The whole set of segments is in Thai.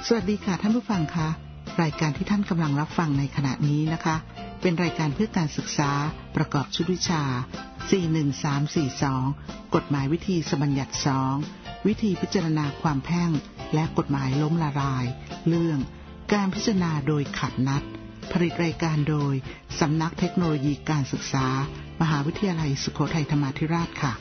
สวัสดีค่ะท่านผู้ฟังคะรายการที่ท่านกำลังรับฟังในขณะนี้นะคะเป็นรายการเพื่อการศึกษาประกอบชุดวิชา 41342 กฎหมายวิธีสบัญญัติ2วิธีพิจารณาความแพ่งและกฎหมายล้มละลายเรื่องการพิจารณาโดยขัดนัดผลิตรายการโดยสำนักเทคโนโลยีการศึกษามหาวิทยาลัยสุโขทัยธรรมาธิราชค่ะ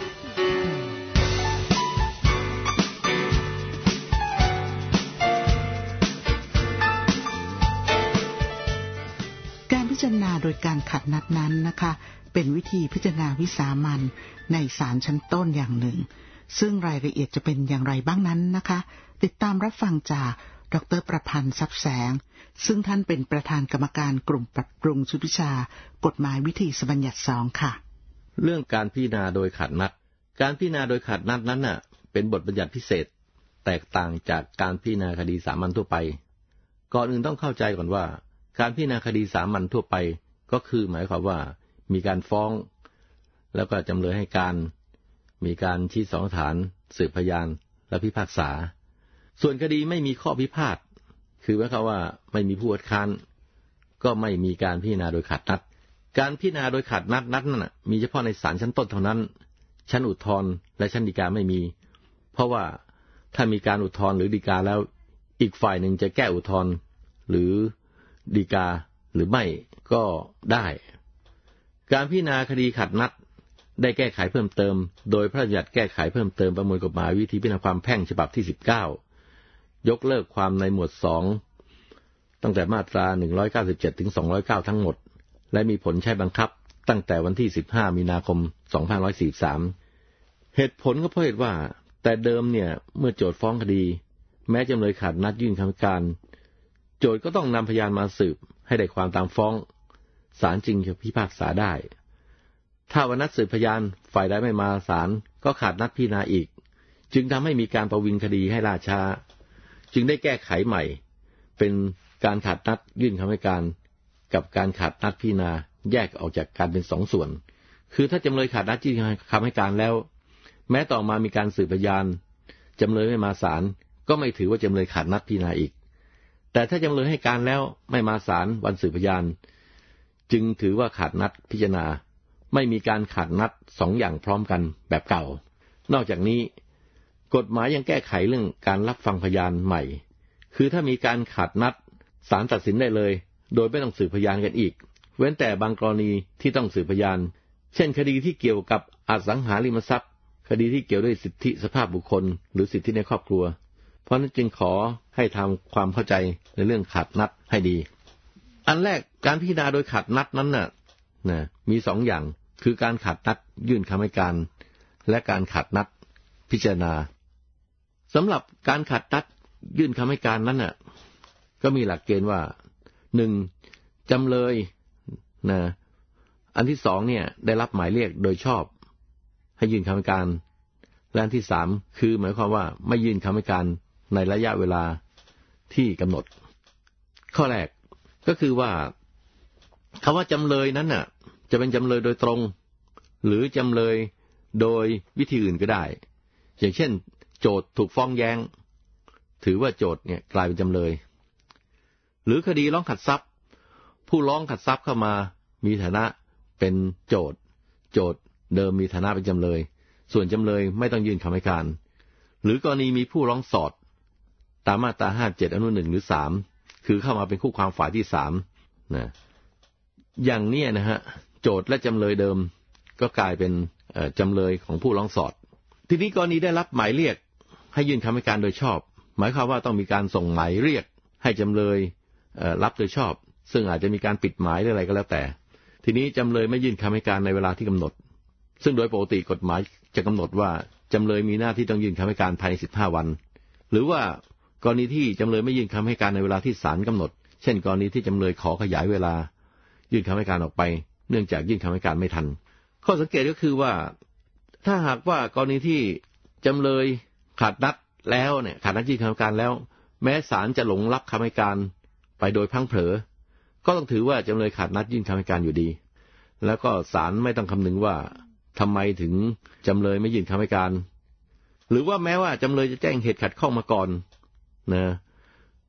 พิจารณาโดยการขัดนัดนั้นนะคะเป็นวิธีพิจารณาวิสามัญในศาลชั้นต้นอย่างหนึ่งซึ่งรายละเอียดจะเป็นอย่างไรบ้างนั้นนะคะติดตามรับฟังจากดร.ประพันธ์ทรัพย์แสงซึ่งท่านเป็นประธานกรรมการกลุ่มปรับปรุงชุดวิชากฎหมายวิธีสบัญญัติ2ค่ะเรื่องการพิจารณาโดยขัดนัดการพิจารณาโดยขัดนัดนั้นน่ะเป็นบทบัญญัติพิเศษแตกต่างจากการพิจารณาคดีสามัญทั่วไปก่อนอื่นต้องเข้าใจก่อนว่าการพิจารณาคดีสามัญทั่วไปก็คือหมายความว่ามีการฟ้องแล้วก็จำเลยให้การมีการชี้สองฐานสืบพยานและพิพากษาส่วนคดีไม่มีข้อพิพาทคือหมายความว่าไม่มีผู้คัดค้านก็ไม่มีการพิจารณาโดยขัดนัดการพิจารณาโดยขัดนัดนั้นน่ะมีเฉพาะในศาลชั้นต้นเท่านั้นชั้นอุทธรณ์และชั้นฎีกาไม่มีเพราะว่าถ้ามีการอุทธรณ์หรือฎีกาแล้วอีกฝ่ายหนึ่งจะแก้อุทธรณ์หรือฎีกาหรือไม่ก็ได้การพิจารณาคดีขัดนัดได้แก้ไขเพิ่มเติมโดยพระราชบัญญัติแก้ไขเพิ่มเติมประมวลกฎหมายวิธีพิจารณาความแพ่งฉบับที่19ยกเลิกความในหมวด2ตั้งแต่มาตรา197ถึง209ทั้งหมดและมีผลใช้บังคับตั้งแต่วันที่15มีนาคม2543เหตุผลก็เพราะเหตุว่าแต่เดิมเนี่ยเมื่อโจทก์ฟ้องคดีแม้จำเลยขัดนัดยื่นคำให้การโจทก์ก็ต้องนำพยานมาสืบให้ได้ความตามฟ้องศาลจึงจะพิพากษาได้ถ้าวันนัดสืบพยานฝ่ายใดไม่มาศาลก็ขาดนัดพิจารณาอีกจึงทำให้มีการประวิงคดีให้ล่าช้าจึงได้แก้ไขใหม่เป็นการขาดนัดยื่นคำให้การกับการขาดนัดพิจารณาแยกออกจากกันเป็น2ส่วนคือถ้าจำเลยขาดนัดยื่นคำให้การแล้วแม้ต่อมามีการสืบพยานจำเลยไม่มาศาลก็ไม่ถือว่าจำเลยขาดนัดพิจารณาอีกแต่ถ้าจำเลยให้การแล้วไม่มาศาลวันสืบพยานจึงถือว่าขาดนัดพิจารณาไม่มีการขาดนัด2อย่างพร้อมกันแบบเก่านอกจากนี้กฎหมายยังแก้ไขเรื่องการรับฟังพยานใหม่คือถ้ามีการขาดนัดศาลตัดสินได้เลยโดยไม่ต้องสืบพยานกันอีกเว้นแต่บางกรณีที่ต้องสืบพยานเช่นคดีที่เกี่ยวกับอสังหาริมทรัพย์คดีที่เกี่ยวด้วยสิทธิสภาพบุคคลหรือสิทธิในครอบครัวเพราะนั้นจึงขอให้ทำความเข้าใจในเรื่องขาดนัดให้ดีอันแรกการพิจารณาโดยขาดนัดนั้นน่ะมี2อย่างคือการขาดนัดยื่นคำให้การและการขาดนัดพิจารณาสำหรับการขาดนัดยื่นคำให้การนั้นน่ะก็มีหลักเกณฑ์ว่า 1. จำเลยอันที่2เนี่ยได้รับหมายเรียกโดยชอบให้ยื่นคำให้การและอันที่3คือหมายความว่าไม่ยื่นคำให้การในระยะเวลาที่กำหนดข้อแรกก็คือว่าคำว่าจำเลยนั้นน่ะจะเป็นจำเลยโดยตรงหรือจำเลยโดยวิธีอื่นก็ได้อย่างเช่นโจทก์ถูกฟ้องแย้งถือว่าโจทก์เนี่ยกลายเป็นจำเลยหรือคดีร้องขัดทรัพย์ผู้ร้องขัดทรัพย์เข้ามามีฐานะเป็นโจทก์เดิมมีฐานะเป็นจำเลยส่วนจำเลยไม่ต้องยื่นคำให้การหรือกรณีมีผู้ร้องสอดตามมาตรา57อนุ1หรือ3คือเข้ามาเป็นคู่ความฝ่ายที่3อย่างนี้นะฮะโจทก์และจำเลยเดิมก็กลายเป็นจำเลยของผู้ร้องสอดทีนี้กรณีได้รับหมายเรียกให้ยื่นคำให้การโดยชอบหมายความว่าต้องมีการส่งหมายเรียกให้จำเลยรับโดยชอบซึ่งอาจจะมีการปิดหมายหรืออะไรก็แล้วแต่ทีนี้จำเลยไม่ยื่นคำให้การในเวลาที่กำหนดซึ่งโดยปกติกฎหมายจะกำหนดว่าจำเลยมีหน้าที่ต้องยื่นคำให้การภายใน15วันหรือว่ากรณีที่จำเลยไม่ยื่นคำให้การในเวลาที่ศาลกำหนดเช่นกรณีที่จำเลยขอขยายเวลายื่นคำให้การออกไปเนื่องจากยื่นคำให้การไม่ทันข้อสังเกตก็คือว่าถ้าหากว่ากรณีที่จำเลยขาดนัดแล้วเนี่ยขาดนัดยื่นคำให้การแล้วแม้ศาลจะหลงรับคำให้การไปโดยพลั้งเผลอก็ต้องถือว่าจำเลยขาดนัดยื่นคำให้การอยู่ดีแล้วก็ศาลไม่ต้องคำนึงว่าทำไมถึงจำเลยไม่ยื่นคำให้การหรือว่าแม้ว่าจำเลยจะแจ้งเหตุขัดข้องมาก่อน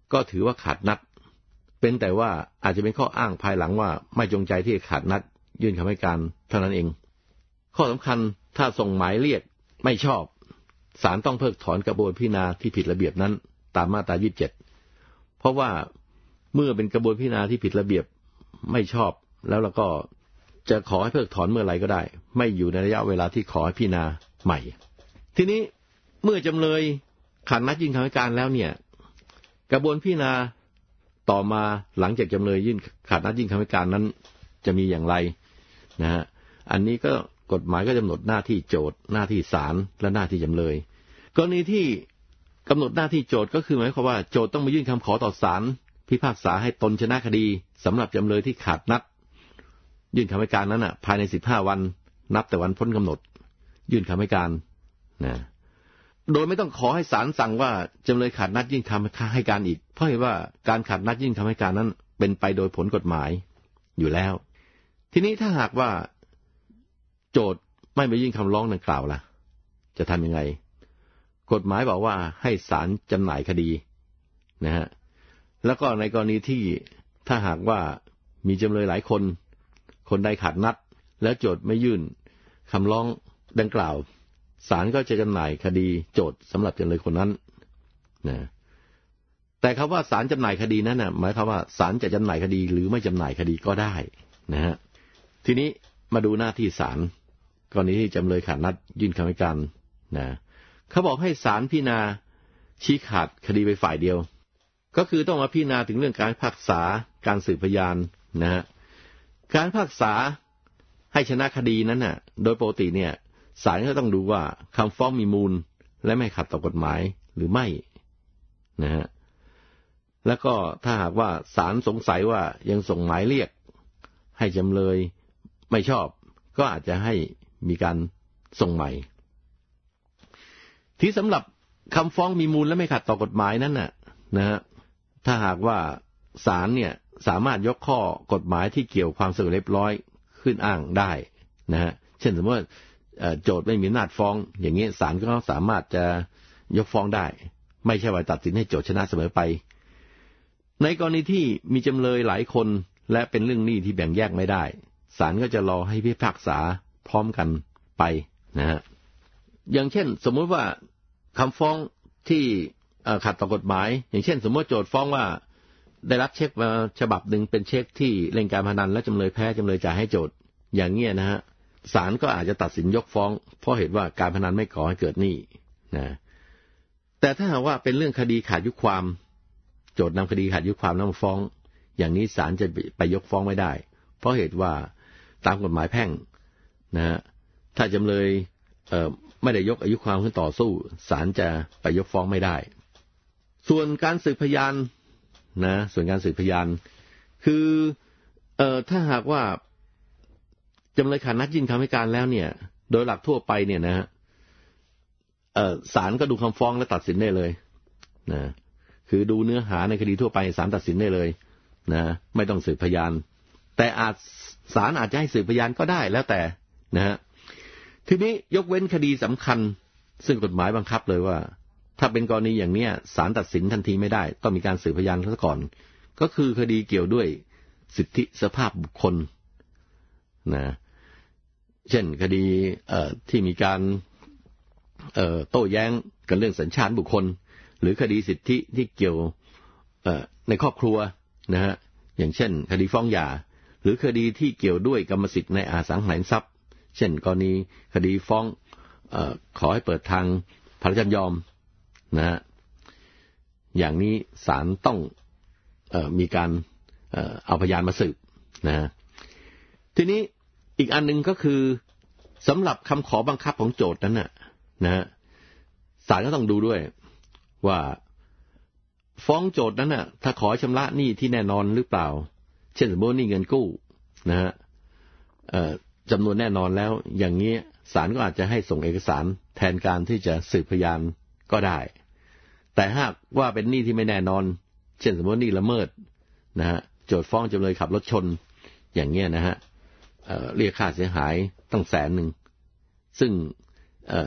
ก็ถือว่าขาดนัดเป็นแต่ว่าอาจจะเป็นข้ออ้างภายหลังว่าไม่จงใจที่จะขาดนัดยื่นคำให้การเท่านั้นเองข้อสำคัญถ้าส่งหมายเรียกไม่ชอบศาลต้องเพิกถอนกระบวนพิจารณาที่ผิดระเบียบนั้นตามมาตรา27เพราะว่าเมื่อเป็นกระบวนพิจารณาที่ผิดระเบียบไม่ชอบแล้วเราก็จะขอให้เพิกถอนเมื่อไหร่ก็ได้ไม่อยู่ในระยะเวลาที่ขอให้พิจารณาใหม่ทีนี้เมื่อจำเลยขาดนัดยื่นคำให้การแล้วเนี่ยกระบวนพิจารณาต่อมาหลังจากจำเลยยื่นขาดนัดยื่นคำให้การนั้นจะมีอย่างไรนะฮะอันนี้ก็กฎหมายก็กำหนดหน้าที่โจทก์หน้าที่ศาลและหน้าที่จำเลยกรณีที่กำหนดหน้าที่โจทก์ก็คือหมายความว่าโจทก์ต้องมายื่นคำขอต่อศาลพิพากษาให้ตนชนะคดีสำหรับจำเลยที่ขาดนัดยื่นคำให้การนั้นภายใน15วันนับแต่วันพ้นกำหนดยื่นคำให้การนะโดยไม่ต้องขอให้ศาลสั่งว่าจำเลยขาดนัดยื่นคำให้การอีกเพราะเห็นว่าการขาดนัดยื่นคำให้การนั้นเป็นไปโดยผลกฎหมายอยู่แล้วทีนี้ถ้าหากว่าโจทก์ไม่ไปยื่นคำร้องดังกล่าวล่ะจะทำยังไงกฎหมายบอกว่าให้ศาลจำหน่ายคดีนะฮะแล้วก็ในกรณีที่ถ้าหากว่ามีจำเลยหลายคนคนใดขาดนัดแล้วโจทก์ไม่ยื่นคำร้องดังกล่าวศาลก็จะจำหน่ายคดีโจทก์สำหรับจำเลยคนนั้นนะแต่คำว่าศาลจำหน่ายคดีนั้นหมายความว่าศาลจะจำหน่ายคดีหรือไม่จำหน่ายคดีก็ได้นะฮะทีนี้มาดูหน้าที่ศาลกรณีที่จำเลยขาดนัดยื่นคำให้การนะเขาบอกให้ศาลพิจารณาชี้ขาดคดีไปฝ่ายเดียวก็คือต้องมาพิจารณาถึงเรื่องการพิพากษาการสืบพยานนะฮะการพิพากษาให้ชนะคดีนั้นน่ะโดยปกติเนี่ยศาลก็ต้องดูว่าคำฟ้องมีมูลและไม่ขัดต่อกฎหมายหรือไม่นะฮะแล้วก็ถ้าหากว่าศาลสงสัยว่ายังส่งหมายเรียกให้จำเลยไม่ชอบก็อาจจะให้มีการส่งใหม่ที่สำหรับคำฟ้องมีมูลและไม่ขัดต่อกฎหมายนั้นน่ะนะฮะถ้าหากว่าศาลเนี่ยสามารถยกข้อกฎหมายที่เกี่ยวความสงบเรียบร้อยขึ้นอ้างได้นะฮะเช่นสมมติว่าโจทก์ไม่มีอำนาจฟ้องอย่างนี้ศาลก็สามารถจะยกฟ้องได้ไม่ใช่ว่าตัดสินให้โจทก์ชนะเสมอไปในกรณีที่มีจำเลยหลายคนและเป็นเรื่องหนี้ที่แบ่งแยกไม่ได้ศาลก็จะรอให้พิพากษาพร้อมกันไปนะฮะอย่างเช่นสมมติว่าคำฟ้องที่ขัดต่อกฎหมายอย่างเช่นสมมติโจทก์ฟ้องว่าได้รับเช็คมาฉบับหนึ่งเป็นเช็คที่เล่นการพนันและจำเลยแพ้จำเลยจ่ายให้โจทก์อย่างเงี้ยนะฮะศาลก็อาจจะตัดสินยกฟ้องเพราะเหตุว่าการพนันไม่ก่อให้เกิดหนี้นะแต่ถ้าหากว่าเป็นเรื่องคดีขาดอายุความโจทก์นำคดีขาดอายุความมาฟ้องอย่างนี้ศาลจะไปยกฟ้องไม่ได้เพราะเหตุว่าตามกฎหมายแพ่งนะฮะถ้าจำเลยไม่ได้ยกอายุความขึ้นต่อสู้ศาลจะไปยกฟ้องไม่ได้ส่วนการสืบพยานนะส่วนการสืบพยานคือถ้าหากว่าจำเลยขาดนัดยื่นคำให้การแล้วเนี่ยโดยหลักทั่วไปเนี่ยนะศาลก็ดูคำฟ้องและตัดสินได้เลยนะคือดูเนื้อหาในคดีทั่วไปศาลตัดสินได้เลยนะไม่ต้องสืบพยานแต่ศาลอาจจะให้สืบพยานก็ได้แล้วแต่นะฮะทีนี้ยกเว้นคดีสำคัญซึ่งกฎหมายบังคับเลยว่าถ้าเป็นกรณีอย่างนี้ศาลตัดสินทันทีไม่ได้ต้องมีการสืบพยานซะก่อนก็คือคดีเกี่ยวด้วยสิทธิสภาพบุคคลนะเช่นคดีที่มีการโต้แย้งกันเรื่องสัญชาติบุคคลหรือคดีสิทธิที่เกี่ยวในครอบครัวนะฮะอย่างเช่นคดีฟ้องหย่าหรือคดีที่เกี่ยวด้วยกรรมสิทธิ์ในอสังหาริมทรัพย์เช่นกรณีคดีฟ้องขอให้เปิดทางพระราชยอมนะฮะอย่างนี้ศาลต้องมีการเอาพยานมาสืบนะทีนี้อีกอันนึงก็คือสำหรับคำขอบังคับของโจทก์นั้นนะฮะศาลก็ต้องดูด้วยว่าฟ้องโจทก์นั้นถ้าขอชำระหนี้ที่แน่นอนหรือเปล่าเช่นสมมติหนี้เงินกู้นะฮะจำนวนแน่นอนแล้วอย่างนี้ศาลก็อาจจะให้ส่งเอกสารแทนการที่จะสืบพยานก็ได้แต่หากว่าเป็นหนี้ที่ไม่แน่นอนเช่นสมมติหนี้ละเมิดนะฮะโจทก์ฟ้องจำเลยขับรถชนอย่างเงี้ยนะฮะเรียกค่าเสียหายตั้ง100,000ซึ่ง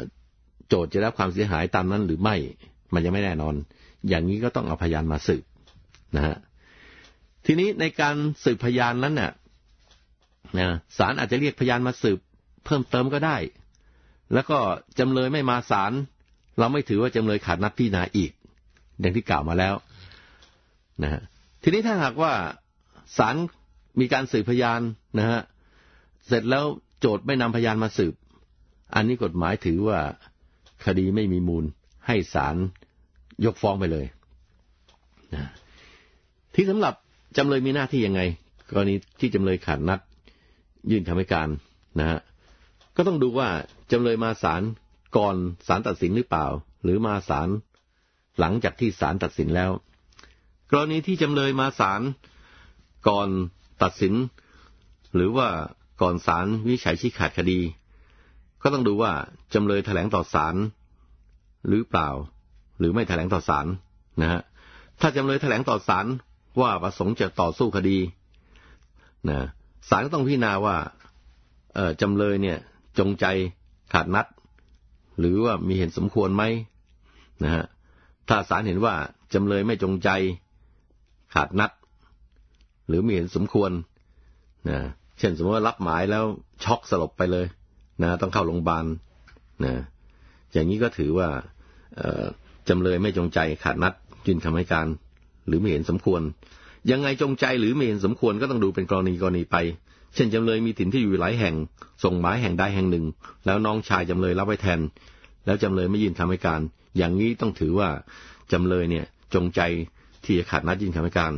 โจทก์จะรับความเสียหายตามนั้นหรือไม่มันยังไม่แน่นอนอย่างนี้ก็ต้องเอาพยานมาสืบนะฮะทีนี้ในการสืบพยานนั้นน่ะศาลอาจจะเรียกพยานมาสืบเพิ่มเติมก็ได้แล้วก็จำเลยไม่มาศาลเราไม่ถือว่าจำเลยขาดนัดพิจารณาอีกอย่างที่กล่าวมาแล้วนะฮะทีนี้ถ้าหากว่าศาลมีการสืบพยานนะฮะเสร็จแล้วโจทก์ไม่นำพยานมาสืบอันนี้กฎหมายถือว่าคดีไม่มีมูลให้ศาลยกฟ้องไปเลยนะที่สำหรับจำเลยมีหน้าที่ยังไงกรณีที่จำเลยขาดนัดยื่นคำให้การนะฮะก็ต้องดูว่าจำเลยมาศาลก่อนศาลตัดสินหรือเปล่าหรือมาศาลหลังจากที่ศาลตัดสินแล้วกรณีที่จำเลยมาศาลก่อนตัดสินหรือว่าก่อนศาลวินิจฉัยชี้ขาดคดีก็ต้องดูว่าจำเลยแถลงต่อศาลหรือเปล่าหรือไม่แถลงต่อศาลนะฮะถ้าจำเลยแถลงต่อศาลว่าประสงค์จะต่อสู้คดีนะศาลก็ต้องพิจารณาว่าจำเลยเนี่ยจงใจขาดนัดหรือว่ามีเหตุสมควรไหมนะฮะถ้าศาลเห็นว่าจำเลยไม่จงใจขาดนัดหรือมีเหตุสมควรนะเช่นสมมติว่ารับหมายแล้วช็อกสลบไปเลยนะต้องเข้าโรงพยาบาลนะอย่างนี้ก็ถือว่าจำเลยไม่จงใจขาดนัดยื่นคำให้การหรือไม่เห็นสมควรยังไงจงใจหรือไม่เห็นสมควรก็ต้องดูเป็นกรณีไปเช่นจำเลยมีถิ่นที่อยู่หลายแห่งส่งหมายแห่งใดแห่งหนึ่งแล้วน้องชายจำเลยรับไว้แทนแล้วจำเลยไม่ยื่นคำให้การอย่างนี้ต้องถือว่าจำเลยเนี่ยจงใจที่จะขาดนัดยื่นคำให้การ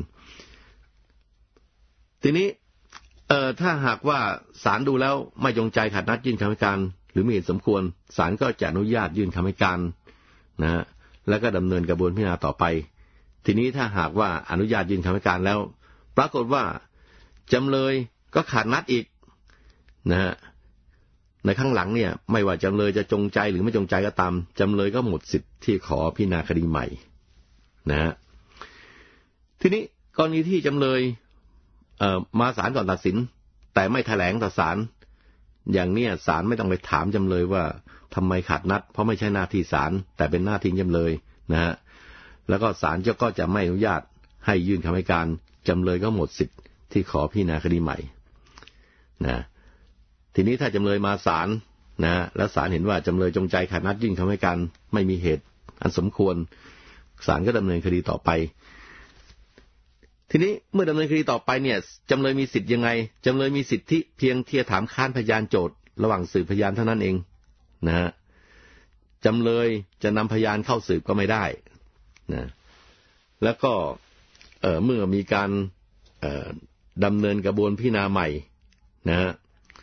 ทีนี้ถ้าหากว่าศาลดูแล้วไม่จงใจขาดนัดยื่นคำให้การหรือมีเหตุสมควรศาลก็จะอนุญาตยื่นคำให้การนะฮะแล้วก็ดำเนินกระบวนพิจารณาต่อไปทีนี้ถ้าหากว่าอนุญาตยื่นคำให้การแล้วปรากฏว่าจำเลยก็ขาดนัดอีกนะฮะในข้างหลังเนี่ยไม่ว่าจำเลยจะจงใจหรือไม่จงใจก็ตามจำเลยก็หมดสิทธิ์ที่ขอพิจารณาคดีใหม่นะฮะทีนี้กรณีที่จำเลยมาศาลก่อนตัดสินแต่ไม่แถลงต่อศาลอย่างนี้ศาลไม่ต้องไปถามจำเลยว่าทำไมขาดนัดเพราะไม่ใช่หน้าที่ศาลแต่เป็นหน้าที่จำเลยนะฮะแล้วก็ศาลก็จะไม่อนุญาตให้ยื่นคำให้การจำเลยก็หมดสิทธิ์ที่ขอพิจารณาคดีใหม่นะทีนี้ถ้าจำเลยมาศาลนะแล้วศาลเห็นว่าจำเลยจงใจขาดนัดยื่นคำให้การไม่มีเหตุอันสมควรศาลก็ดำเนินคดีต่อไปทีนี้เมื่อดำเนินคดีต่อไปเนี่ยจำเลยมีสิทธิ์ยังไงจำเลยมีสิทธิเพียงที่จะถามค้านพยานโจทก์ระหว่างสืบพยานเท่านั้นเองนะฮะจำเลยจะนำพยานเข้าสืบก็ไม่ได้นะแล้วก็เมื่อมีการดำเนินกระบวนพิจารณาใหม่นะฮะ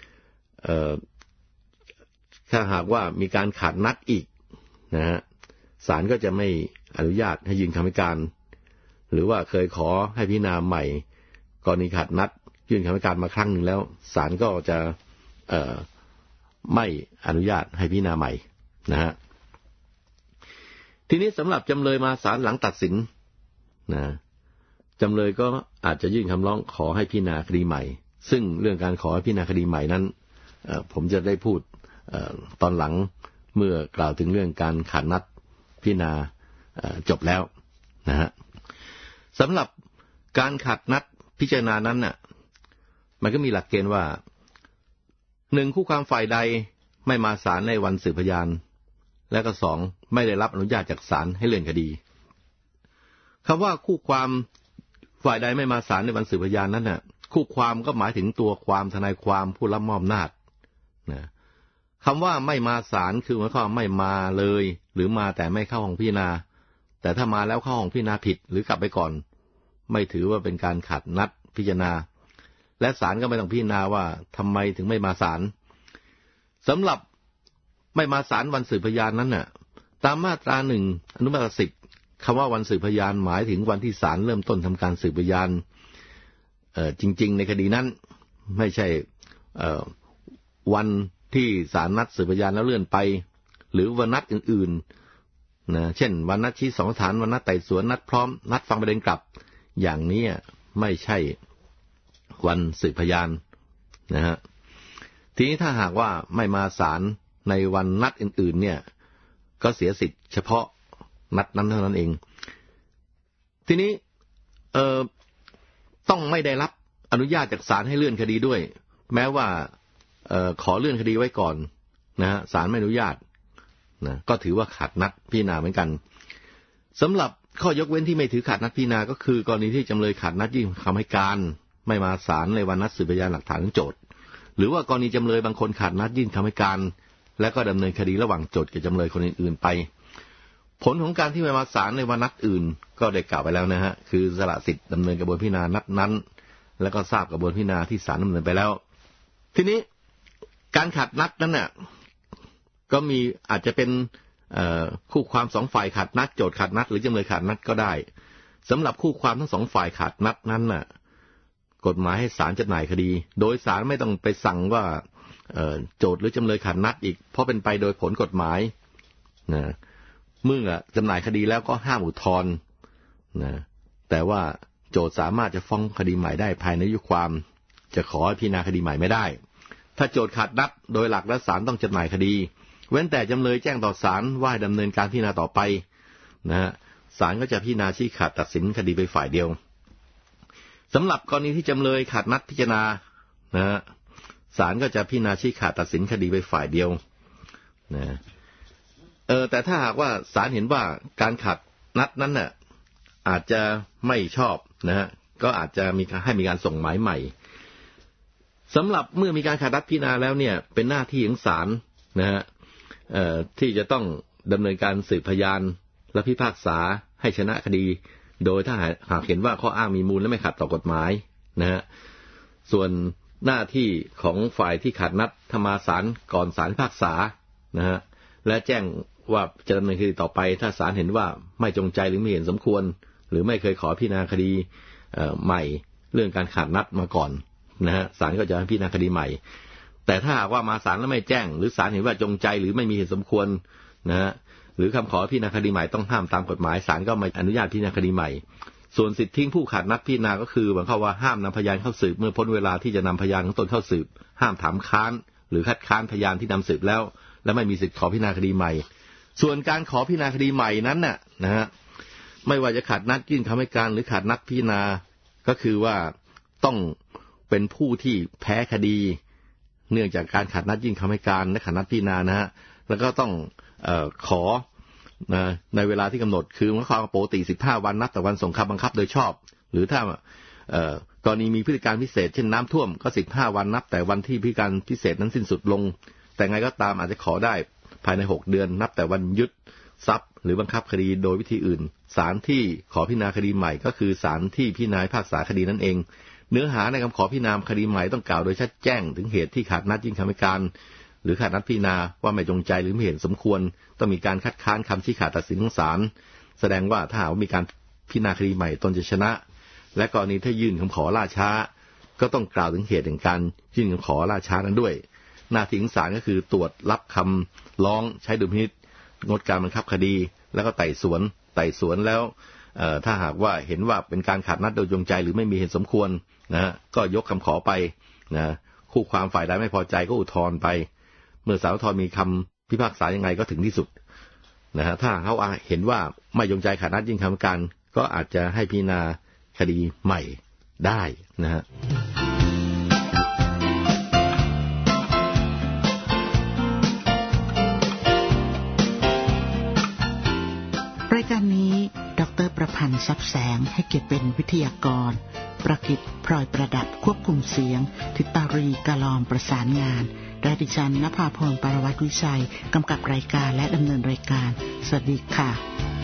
ถ้าหากว่ามีการขาดนัดอีกนะฮะศาลก็จะไม่อนุญาตให้ยื่นคำให้การหรือว่าเคยขอให้พิจารณาใหม่กรณีขาดนัดยื่นคำให้การมาครั้งหนึ่งแล้วศาลก็จะไม่อนุญาตให้พิจารณาใหม่นะฮะทีนี้สำหรับจำเลยมาศาลหลังตัดสินนะจำเลยก็อาจจะยื่นคำร้องขอให้พิจารณาคดีใหม่ซึ่งเรื่องการขอให้พิจารณาคดีใหม่นั้นผมจะได้พูดตอนหลังเมื่อกล่าวถึงเรื่องการขาดนัดพิจารณาจบแล้วนะฮะสำหรับการขาดนัดพิจารณานั้นน่ะมันก็มีหลักเกณฑ์ว่าหนึ่งคู่ความฝ่ายใดไม่มาศาลในวันสืบพยานและก็สองไม่ได้รับอนุญาตจากศาลให้เลื่อนคดีคำว่าคู่ความฝ่ายใดไม่มาศาลในวันสืบพยานนั้นน่ะคู่ความก็หมายถึงตัวความทนายความผู้รับมอบอำนาจนะคำว่าไม่มาศาลคือหมายความไม่มาเลยหรือมาแต่ไม่เข้าห้องพิจารณาแต่ถ้ามาแล้วเข้าห้องพิจารณาผิดหรือกลับไปก่อนไม่ถือว่าเป็นการขาดนัดพิจารณาและศาลก็ไม่ต้องพิจารณาว่าทำไมถึงไม่มาศาลสำหรับไม่มาศาลวันสืบพยานนั้นน่ะตามมาตรา1อนุมาตรา10คำว่าวันสืบพยานหมายถึงวันที่ศาลเริ่มต้นทำการสืบพยานจริงๆในคดีนั้นไม่ใช่วันที่ศาลนัดสืบพยานแล้วเลื่อนไปหรือวันนัดอื่นๆนะเช่นวันนัดชี้สองฐานวันนัดไต่สวนนัดพร้อมนัดฟังประเด็นกลับอย่างนี้ไม่ใช่วันสืบพยานนะฮะทีนี้ถ้าหากว่าไม่มาศาลในวันนัดอื่นๆเนี่ยก็เสียสิทธิ์เฉพาะนัดนั้นเท่านั้นเองทีนี้ต้องไม่ได้รับอนุญาตจากศาลให้เลื่อนคดีด้วยแม้ว่าขอเลื่อนคดีไว้ก่อนนะฮะศาลไม่อนุญาตนะก็ถือว่าขาดนัดพิจารณาเหมือนกันสำหรับข้อยกเว้นที่ไม่ถือขาดนัดพิจารณาก็คือกรณีที่จำเลยขาดนัดยื่นคำให้การไม่มาศาลในวันนัดสืบพยานหลักฐานของโจทก์หรือว่ากรณีจำเลยบางคนขาดนัดยื่นคำให้การและก็ดำเนินคดีระหว่างโจทก์กับจำเลยคนอื่นๆไปผลของการที่ไม่มาศาลในวันนัดอื่นก็ได้กล่าวไปแล้วนะฮะคือสละสิทธิ์ดำเนินกระบวนพิจารณานัดนั้นแล้วก็ทราบกระบวนพิจารณาที่ศาลดำเนินไปแล้วทีนี้การขาดนัดนั้นน่ะก็มีอาจจะเป็นคู่ความสองฝ่ายขาดนัดโจทก์ขาดนัดหรือจำเลยขาดนัดก็ได้สำหรับคู่ความทั้งสองฝ่ายขาดนัดนั้นน่ะกฎหมายให้ศาลจำหน่ายคดีโดยศาลไม่ต้องไปสั่งว่าโจทก์หรือจำเลยขาดนัดอีกเพราะเป็นไปโดยผลกฎหมายนะเมื่อจำหน่ายคดีแล้วก็ห้ามอุทธรณ์นะแต่ว่าโจทก์สามารถจะฟ้องคดีใหม่ได้ภายในอายุความจะขอพิจารณาคดีใหม่ไม่ได้ถ้าโจทก์ขาดนัดโดยหลักแล้วศาลต้องจำหน่ายคดีเว้นแต่จำเลยแจ้งต่อศาลว่าให้ดำเนินการพิจารณาต่อไปนะฮะศาลก็จะพิจารณาชี้ขาดตัดสินคดีไปฝ่ายเดียวสำหรับกรณีที่จำเลยขาดนัดพิจารณานะฮะศาลก็จะพิจารณาชี้ขาดตัดสินคดีไปฝ่ายเดียวนะแต่ถ้าหากว่าศาลเห็นว่าการขาดนัดนั้นน่ะอาจจะไม่ชอบนะฮะก็อาจจะให้มีการส่งหมายใหม่สำหรับเมื่อมีการขาดนัดพิจารณาแล้วเนี่ยเป็นหน้าที่ของศาลนะฮะที่จะต้องดำเนินการสืบพยานและพิพากษาให้ชนะคดีโดยถ้าหากเห็นว่าข้ออ้างมีมูลและไม่ขัดต่อกฎหมายนะฮะส่วนหน้าที่ของฝ่ายที่ขาดนัดถ้ามาศาลก่อนศาลพิพากษานะฮะและแจ้งว่าจะดำเนินคดีต่อไปถ้าศาลเห็นว่าไม่จงใจหรือไม่เห็นสมควรหรือไม่เคยขอพิจารณาคดีใหม่เรื่องการขาดนัดมาก่อนนะฮะศาลก็จะพิจารณาคดีใหม่แต่ถ้าหากว่ามาศาลแล้วไม่แจ้งหรือศาลเห็นว่าจงใจหรือไม่มีเหตุสมควรนะฮะหรือคำขอพิจารณาคดีใหม่ต้องห้ามตามกฎหมายศาลก็ไม่อนุญาตพิจารณาคดีใหม่ส่วนสิทธิทิ้งผู้ขาดนัดพิจารณาก็คือหมายความว่าห้ามนำพยานเข้าสืบเมื่อพ้นเวลาที่จะนำพยานของตนเข้าสืบห้ามถามค้านหรือคัดค้านพยานที่นำสืบแล้วและไม่มีสิทธิขอพิจารณาคดีใหม่ส่วนการขอพิจารณาคดีใหม่นั้นน่ะนะฮะไม่ว่าจะขาดนัดยื่นคำให้การหรือขาดนัดพิจารณาก็คือว่าต้องเป็นผู้ที่แพ้คดีเนื่องจากการขาดนัดยื่นคำให้การและขาดนัดพิจารณานะฮะแล้วก็ต้องขอในเวลาที่กำหนดคือเมื่อความปกติ15วันนับแต่วันส่งคำบังคับโดยชอบหรือถ้ากรณีมีพฤติการพิเศษเช่นน้ำท่วมก็15วันนับแต่วันที่พฤติการพิเศษนั้นสิ้นสุดลงแต่ไงก็ตามอาจจะขอได้ภายใน6เดือนนับแต่วันยึดทรัพย์หรือบังคับคดีโดยวิธีอื่นศาลที่ขอพิจารณาคดีใหม่ก็คือศาลที่พิจารณาพิพากษาคดีนั่นเองเนื้อหาในคำขอพิจารณาคดีใหม่ต้องกล่าวโดยชัดแจ้งถึงเหตุที่ขาดนัดยื่นคำให้การหรือขาดนัดพิจารณาว่าไม่จงใจหรือไม่เห็นสมควรต้องมีการคัดค้านคำชี้ขาดตัดสินของศาลแสดงว่าถ้าหากมีการพิจารณาคดีใหม่ตนจะชนะและกรณีถ้ายื่นคำขอล่าช้าก็ต้องกล่าวถึงเหตุแห่งการยื่นคำขอล่าช้านั้นด้วยหน้าที่ของศาลก็คือตรวจรับคำร้องใช้ดุลพินิจงดการบังคับคดีแล้วก็ไต่สวนแล้วถ้าหากว่าเห็นว่าเป็นการขาดนัดโดยจงใจหรือไม่มีเหตุสมควรนะก็ยกคำขอไปนะคู่ความฝ่ายใดไม่พอใจก็อุทธรณ์ไปเมื่อศาลอุทธรณ์มีคำพิพากษายังไงก็ถึงที่สุดนะฮะถ้าเขาเห็นว่าไม่จงใจขาดนัดยื่นคำให้การก็อาจจะให้พิจารณาคดีใหม่ได้นะฮะรายการนี้ดร.ประพันธ์ทรัพย์แสงให้เกียรติเป็นวิทยากรประกิตพลอยประดับควบคุมเสียงทิตารีกาลอมประสานงานและดิฉันณภาพร ปรวัตรวิชัยกำกับรายการและดำเนินรายการสวัสดีค่ะ